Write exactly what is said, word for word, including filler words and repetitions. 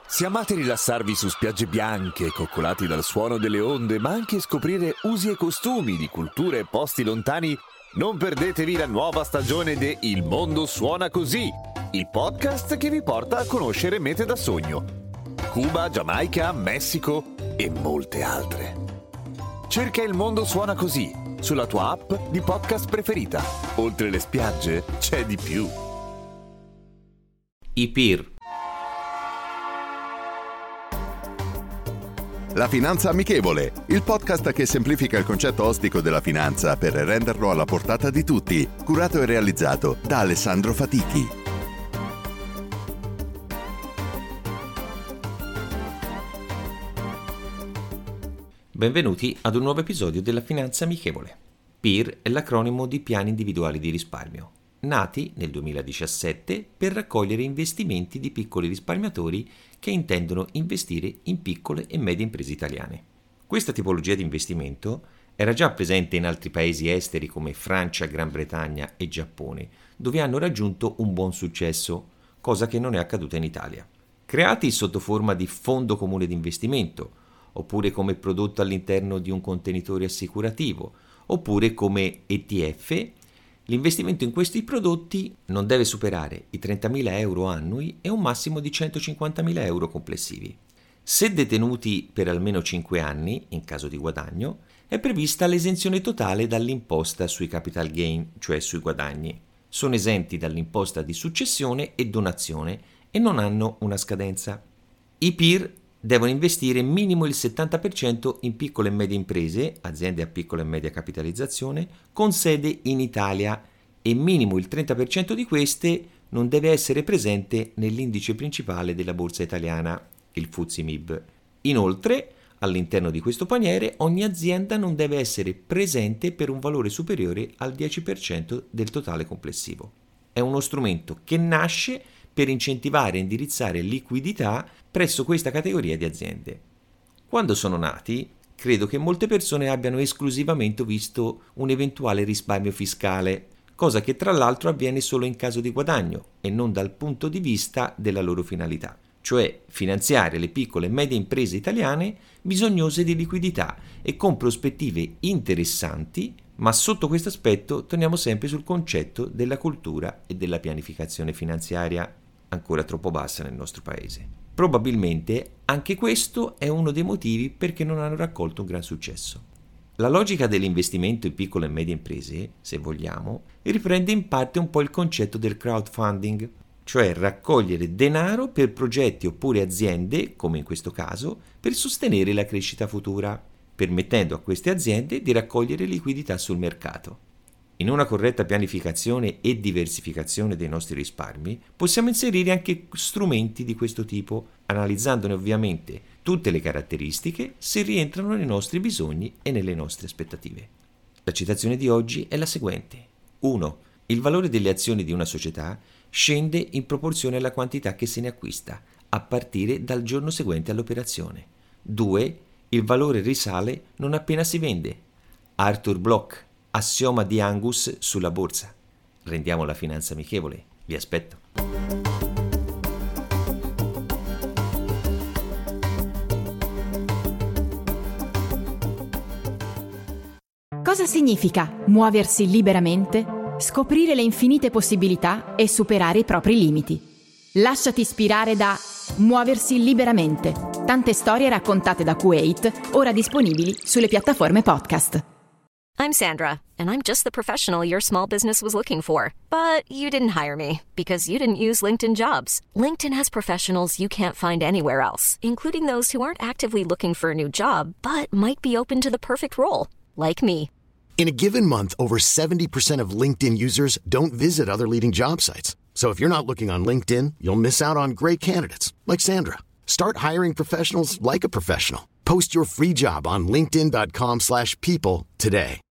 Se amate rilassarvi su spiagge bianche, coccolati dal suono delle onde, ma anche scoprire usi e costumi di culture e posti lontani, non perdetevi la nuova stagione de Il Mondo Suona Così, il podcast che vi porta a conoscere mete da sogno. Cuba, Giamaica, Messico e molte altre. Cerca Il Mondo Suona Così sulla tua app di podcast preferita. Oltre le spiagge c'è di più. I P I R. La Finanza Amichevole, il podcast che semplifica il concetto ostico della finanza per renderlo alla portata di tutti, curato e realizzato da Alessandro Fatichi. Benvenuti ad un nuovo episodio della Finanza Amichevole. P I R è l'acronimo di Piani Individuali di Risparmio, nati nel duemiladiciassette per raccogliere investimenti di piccoli risparmiatori che intendono investire in piccole e medie imprese italiane. Questa tipologia di investimento era già presente in altri paesi esteri come Francia, Gran Bretagna e Giappone, dove hanno raggiunto un buon successo, cosa che non è accaduta in Italia. Creati sotto forma di fondo comune di investimento, oppure come prodotto all'interno di un contenitore assicurativo, oppure come E T F, l'investimento in questi prodotti non deve superare i trentamila euro annui e un massimo di centocinquantamila euro complessivi. Se detenuti per almeno cinque anni, in caso di guadagno, è prevista l'esenzione totale dall'imposta sui capital gain, cioè sui guadagni. Sono esenti dall'imposta di successione e donazione e non hanno una scadenza. I P I R devono investire minimo il settanta per cento in piccole e medie imprese, aziende a piccola e media capitalizzazione, con sede in Italia e minimo il trenta per cento di queste non deve essere presente nell'indice principale della borsa italiana, il F T S E M I B. Inoltre, all'interno di questo paniere, ogni azienda non deve essere presente per un valore superiore al dieci per cento del totale complessivo. È uno strumento che nasce per incentivare e indirizzare liquidità presso questa categoria di aziende. Quando sono nati, credo che molte persone abbiano esclusivamente visto un eventuale risparmio fiscale, cosa che tra l'altro avviene solo in caso di guadagno e non dal punto di vista della loro finalità, cioè finanziare le piccole e medie imprese italiane bisognose di liquidità e con prospettive interessanti, ma sotto questo aspetto torniamo sempre sul concetto della cultura e della pianificazione finanziaria, ancora troppo bassa nel nostro paese. Probabilmente anche questo è uno dei motivi perché non hanno raccolto un gran successo. La logica dell'investimento in piccole e medie imprese, se vogliamo, riprende in parte un po' il concetto del crowdfunding, cioè raccogliere denaro per progetti oppure aziende, come in questo caso, per sostenere la crescita futura, permettendo a queste aziende di raccogliere liquidità sul mercato. In una corretta pianificazione e diversificazione dei nostri risparmi possiamo inserire anche strumenti di questo tipo, analizzandone ovviamente tutte le caratteristiche se rientrano nei nostri bisogni e nelle nostre aspettative. La citazione di oggi è la seguente. uno. Il valore delle azioni di una società scende in proporzione alla quantità che se ne acquista, a partire dal giorno seguente all'operazione. due. Il valore risale non appena si vende. Arthur Bloch, assioma di Angus sulla borsa. Rendiamo la finanza amichevole. Vi aspetto. Cosa significa muoversi liberamente, scoprire le infinite possibilità e superare i propri limiti? Lasciati ispirare da Muoversi liberamente. Tante storie raccontate da Kuwait, ora disponibili sulle piattaforme podcast. I'm Sandra, and I'm just the professional your small business was looking for. But you didn't hire me because you didn't use LinkedIn Jobs. LinkedIn has professionals you can't find anywhere else, including those who aren't actively looking for a new job, but might be open to the perfect role, like me. In a given month, over seventy percent of LinkedIn users don't visit other leading job sites. So if you're not looking on LinkedIn, you'll miss out on great candidates like Sandra. Start hiring professionals like a professional. Post your free job on linkedin dot com slash people today.